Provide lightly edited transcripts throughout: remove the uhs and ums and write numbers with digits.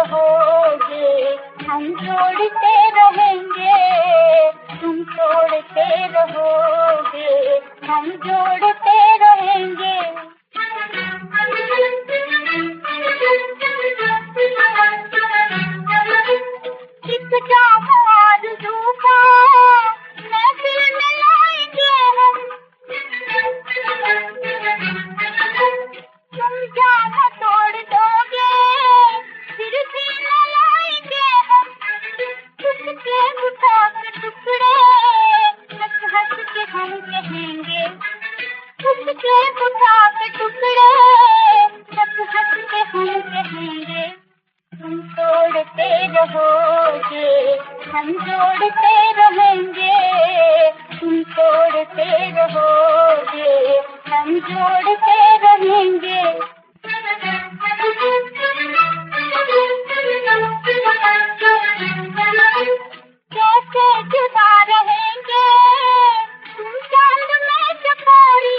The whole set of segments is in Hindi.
रहोगे, हम जोड़ते रहेंगे। तुम तोड़ते रहोगे, हम जोड़ते रहेंगे। एक जाम आरज़ू का महफिल में लाएंगे हम। तुम जाम तोड़ दोगे, फिर भी न लाएंगे हम। उसके उठा के टुकड़े हंस हंस के हम कहेंगे। उसके उठा के टुकड़े हंस हंस के हम कहेंगे। तुम तोड़ते रहोगे, हम जोड़ते रहेंगे। तुम तोड़ते रहोगे, हम जोड़ते रहेंगे। कैसे जुदा रहेंगे तुम चांद में चकोरी।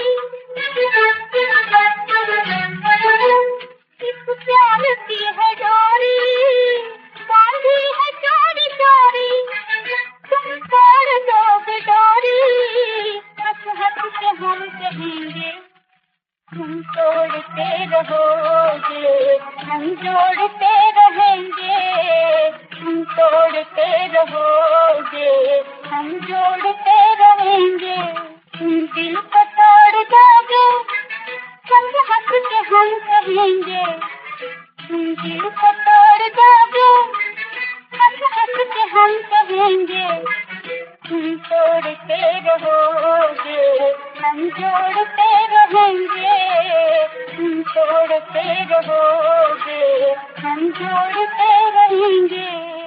इस प्यार की है डोरी, बांधी है चोरी चोरी। तुम तोड़ दोगे डोरी, हंस हंस के हम कहेंगे। तुम तोड़ते रहोगे, हम जोड़ते रहेंगे। तुम तोड़ते रहोगे, हम जोड़ते रहेंगे। तुम दिल को तोड़ दोगे, हंस हंस के हम कहेंगे। तुम दिल को तोड़ दोगे, हंस हंस के हम कहेंगे। तुम तोड़ते रहोगे, हम जोड़ते रहेंगे। तुम तोड़ते रहोगे, हम जोड़ते रहेंगे।